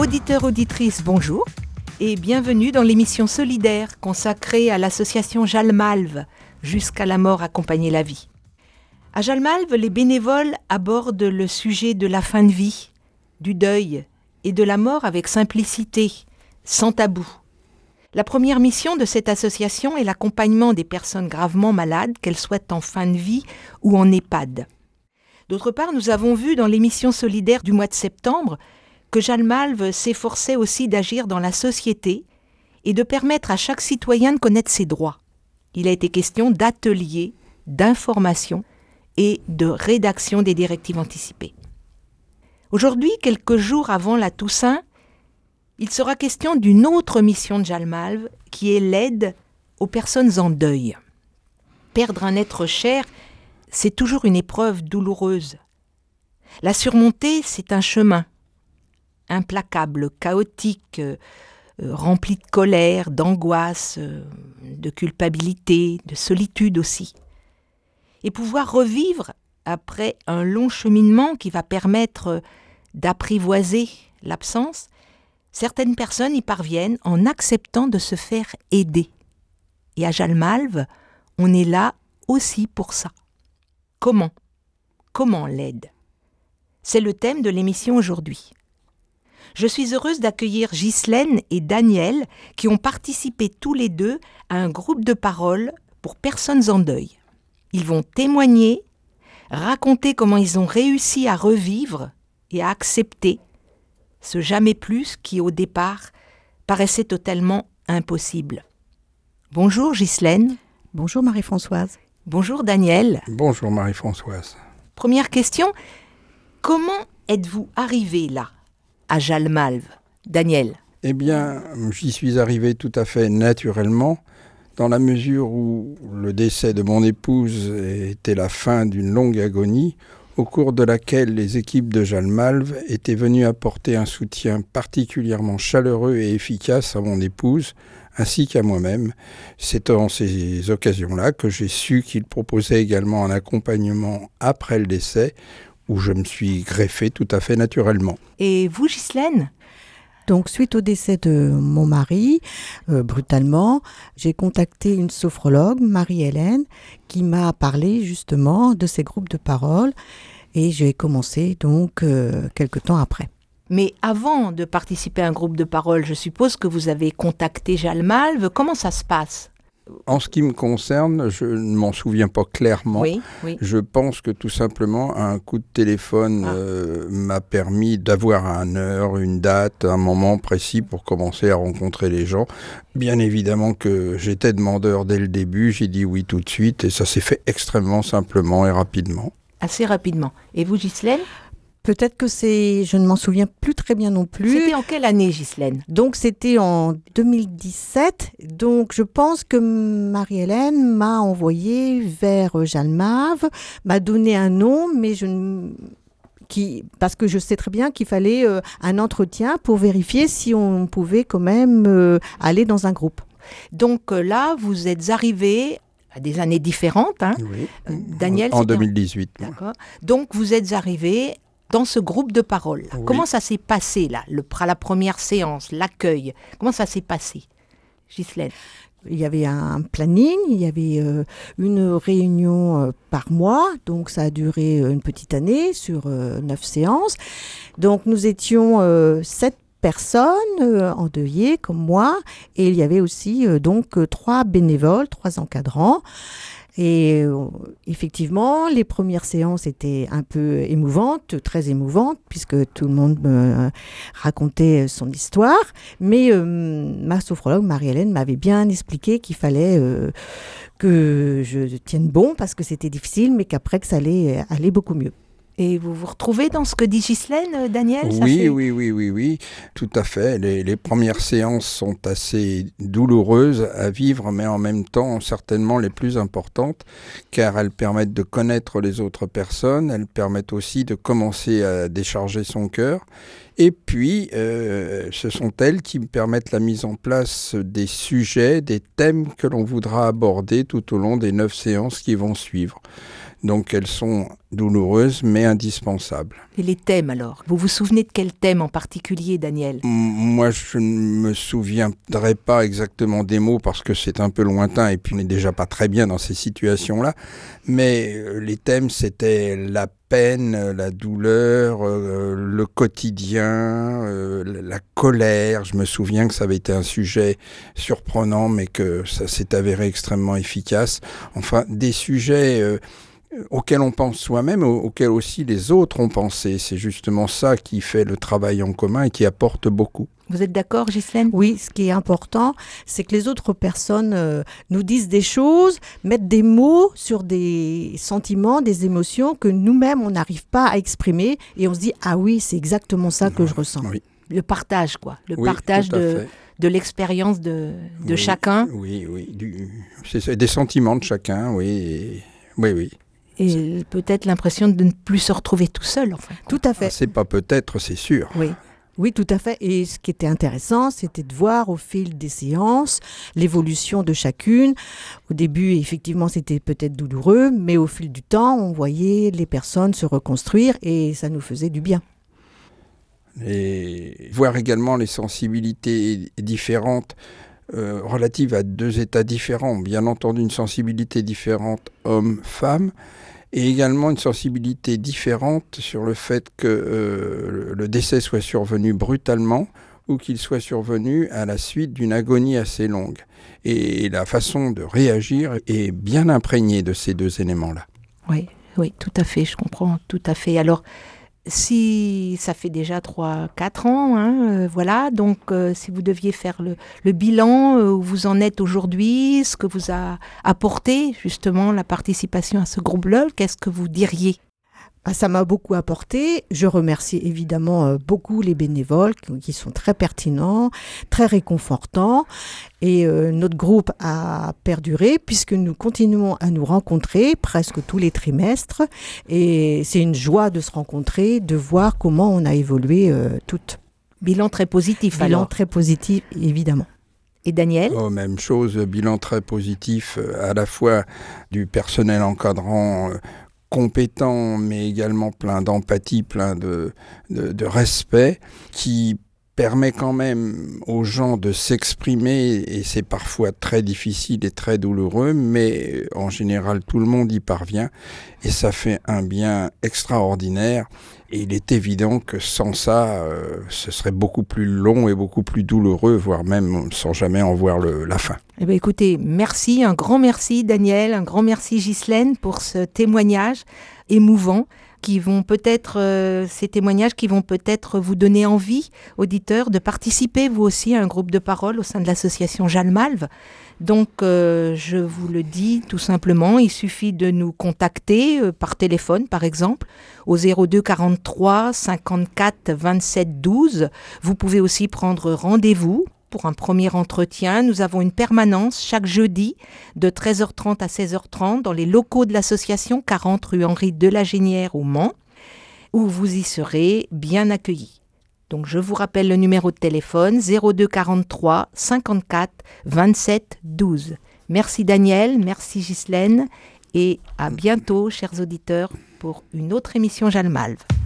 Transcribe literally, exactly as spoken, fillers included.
auditeurs, auditrices, bonjour et bienvenue dans l'émission solidaire consacrée à l'association Jalmalve, jusqu'à la mort accompagner la vie. À Jalmalve, les bénévoles abordent le sujet de la fin de vie, du deuil et de la mort avec simplicité, sans tabou. La première mission de cette association est l'accompagnement des personnes gravement malades, qu'elles soient en fin de vie ou en EHPAD. D'autre part, nous avons vu dans l'émission solidaire du mois de septembre que Jalmalve s'efforçait aussi d'agir dans la société et de permettre à chaque citoyen de connaître ses droits. Il a été question d'ateliers, d'information et de rédaction des directives anticipées. Aujourd'hui, quelques jours avant la Toussaint, il sera question d'une autre mission de Jalmalve qui est l'aide aux personnes en deuil. Perdre un être cher, c'est toujours une épreuve douloureuse. La surmonter, c'est un chemin implacable, chaotique, euh, euh, rempli de colère, d'angoisse, euh, de culpabilité, de solitude aussi. Et pouvoir revivre après un long cheminement qui va permettre d'apprivoiser l'absence, certaines personnes y parviennent en acceptant de se faire aider. Et à Jalmalve, on est là aussi pour ça. Comment ? Comment l'aide ? C'est le thème de l'émission aujourd'hui. Je suis heureuse d'accueillir Ghislaine et Daniel qui ont participé tous les deux à un groupe de parole pour personnes en deuil. Ils vont témoigner, raconter comment ils ont réussi à revivre et à accepter ce jamais plus qui au départ paraissait totalement impossible. Bonjour Ghislaine. Bonjour Marie-Françoise. Bonjour Daniel. Bonjour Marie-Françoise. Première question, comment êtes-vous arrivé là, à Jalmalve, Daniel ? Eh bien, j'y suis arrivé tout à fait naturellement, dans la mesure où le décès de mon épouse était la fin d'une longue agonie, au cours de laquelle les équipes de Jalmalve étaient venues apporter un soutien particulièrement chaleureux et efficace à mon épouse, ainsi qu'à moi-même. C'est dans ces occasions-là que j'ai su qu'ils proposaient également un accompagnement après le décès, où je me suis greffé tout à fait naturellement. Et vous, Ghislaine ? Donc, suite au décès de mon mari, euh, brutalement, j'ai contacté une sophrologue, Marie-Hélène, qui m'a parlé justement de ces groupes de parole et j'ai commencé donc euh, quelques temps après. Mais avant de participer à un groupe de parole, je suppose que vous avez contacté Jalmalve. Comment ça se passe ? En ce qui me concerne, je ne m'en souviens pas clairement. Oui, oui. Je pense que tout simplement, un coup de téléphone ah. euh, m'a permis d'avoir une heure, une date, un moment précis pour commencer à rencontrer les gens. Bien évidemment que j'étais demandeur dès le début, j'ai dit oui tout de suite et ça s'est fait extrêmement simplement et rapidement. Assez rapidement. Et vous, Ghislaine ? Peut-être que c'est... Je ne m'en souviens plus très bien non plus. C'était en quelle année, Ghislaine ? Donc, c'était en deux mille dix-sept. Donc, je pense que Marie-Hélène m'a envoyé vers Jalmalve, m'a donné un nom, mais je ne... Qui... Parce que je sais très bien qu'il fallait euh, un entretien pour vérifier si on pouvait quand même euh, aller dans un groupe. Donc euh, là, vous êtes arrivés à des années différentes. Hein. Oui, euh, Daniel, en deux mille dix-huit. En... D'accord. Donc, vous êtes arrivés dans ce groupe de parole. Oui. Comment ça s'est passé, là, le, la première séance, l'accueil ? Comment ça s'est passé, Ghislaine ? Il y avait un planning, il y avait euh, une réunion euh, par mois, donc ça a duré euh, une petite année sur euh, neuf séances. Donc nous étions euh, sept personnes euh, endeuillées comme moi, et il y avait aussi euh, donc euh, trois bénévoles, trois encadrants. Et euh, effectivement, les premières séances étaient un peu émouvantes, très émouvantes, puisque tout le monde me racontait son histoire. Mais euh, ma sophrologue, Marie-Hélène, m'avait bien expliqué qu'il fallait euh, que je tienne bon, parce que c'était difficile, mais qu'après, que ça allait aller beaucoup mieux. Et vous vous retrouvez dans ce que dit Ghislaine, Daniel ? Oui, ça fait... oui, oui, oui, oui, tout à fait. Les, les premières séances sont assez douloureuses à vivre, mais en même temps certainement les plus importantes, car elles permettent de connaître les autres personnes, elles permettent aussi de commencer à décharger son cœur. Et puis, euh, ce sont elles qui me permettent la mise en place des sujets, des thèmes que l'on voudra aborder tout au long des neuf séances qui vont suivre. Donc elles sont douloureuses mais indispensables. Et les thèmes alors? Vous vous souvenez de quel thème en particulier, Daniel? M- Moi, je ne me souviendrai pas exactement des mots parce que c'est un peu lointain et puis on n'est déjà pas très bien dans ces situations-là. Mais euh, les thèmes, c'était la peine, la douleur, euh, le quotidien, euh, la colère. Je me souviens que ça avait été un sujet surprenant, mais que ça s'est avéré extrêmement efficace. Enfin, des sujets euh, auxquels on pense soi-même, auxquels aussi les autres ont pensé. C'est justement ça qui fait le travail en commun et qui apporte beaucoup. Vous êtes d'accord, Ghislaine? Oui, ce qui est important, c'est que les autres personnes euh, nous disent des choses, mettent des mots sur des sentiments, des émotions que nous-mêmes, on n'arrive pas à exprimer. Et on se dit, ah oui, c'est exactement ça que je ressens. Oui. Le partage, quoi. Le Oui, partage tout à de, fait. de l'expérience de, de Oui, chacun. Oui, oui. Du, c'est ça, des sentiments de chacun, oui. Et, oui, oui. Et peut-être l'impression de ne plus se retrouver tout seul, enfin. Tout à fait. Ah, c'est pas peut-être, c'est sûr. Oui. Oui, tout à fait. Et ce qui était intéressant, c'était de voir au fil des séances l'évolution de chacune. Au début, effectivement, c'était peut-être douloureux, mais au fil du temps, on voyait les personnes se reconstruire et ça nous faisait du bien. Et voir également les sensibilités différentes euh, relatives à deux états différents. Bien entendu, une sensibilité différente homme-femme, et également une sensibilité différente sur le fait que euh, le décès soit survenu brutalement ou qu'il soit survenu à la suite d'une agonie assez longue. Et la façon de réagir est bien imprégnée de ces deux éléments-là. Oui, oui, tout à fait, je comprends tout à fait. Alors, si ça fait déjà trois quatre ans, hein, euh, voilà, donc euh, si vous deviez faire le, le bilan euh, où vous en êtes aujourd'hui, ce que vous a apporté justement la participation à ce groupe-là, qu'est-ce que vous diriez? Ah, ça m'a beaucoup apporté. Je remercie évidemment euh, beaucoup les bénévoles qui, qui sont très pertinents, très réconfortants. Et euh, notre groupe a perduré puisque nous continuons à nous rencontrer presque tous les trimestres. Et c'est une joie de se rencontrer, de voir comment on a évolué euh, toutes. Bilan très positif Bilan alors. très positif, évidemment. Et Daniel? Oh, même chose, bilan très positif, euh, à la fois du personnel encadrant euh, compétent, mais également plein d'empathie, plein de, de, de respect, qui permet quand même aux gens de s'exprimer, et c'est parfois très difficile et très douloureux, mais en général tout le monde y parvient, et ça fait un bien extraordinaire. Et il est évident que sans ça, euh, ce serait beaucoup plus long et beaucoup plus douloureux, voire même sans jamais en voir le, la fin. Eh bien, écoutez, merci, un grand merci Daniel, un grand merci Ghislaine pour ce témoignage émouvant qui vont peut-être, euh, ces témoignages qui vont peut-être vous donner envie, auditeurs, de participer vous aussi à un groupe de parole au sein de l'association Jalmalve. Donc, euh, je vous le dis tout simplement, il suffit de nous contacter euh, par téléphone, par exemple, au zéro deux quarante-trois cinquante-quatre vingt-sept douze. Vous pouvez aussi prendre rendez-vous pour un premier entretien. Nous avons une permanence chaque jeudi de treize heures trente à seize heures trente dans les locaux de l'association quarante rue Henri Delagénière au Mans, où vous y serez bien accueillis. Donc je vous rappelle le numéro de téléphone zéro deux quarante-trois cinquante-quatre vingt-sept douze. Merci Daniel, merci Ghislaine et à bientôt chers auditeurs pour une autre émission Jalmalve.